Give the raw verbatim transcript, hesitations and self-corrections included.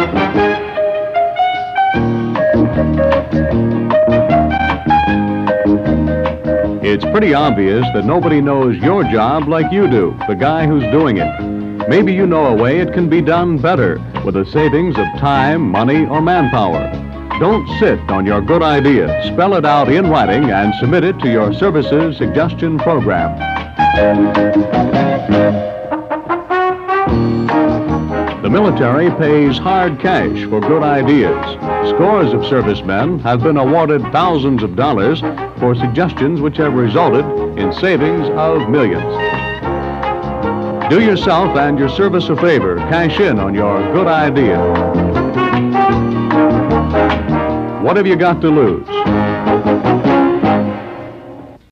It's pretty obvious that nobody knows your job like you do, the guy who's doing it. Maybe you know a way it can be done better with a savings of time, money, or manpower. Don't sit on your good idea. Spell it out in writing and submit it to your services suggestion program. The military pays hard cash for good ideas. Scores of servicemen have been awarded thousands of dollars for suggestions which have resulted in savings of millions. Do yourself and your service a favor. Cash in on your good idea. What have you got to lose?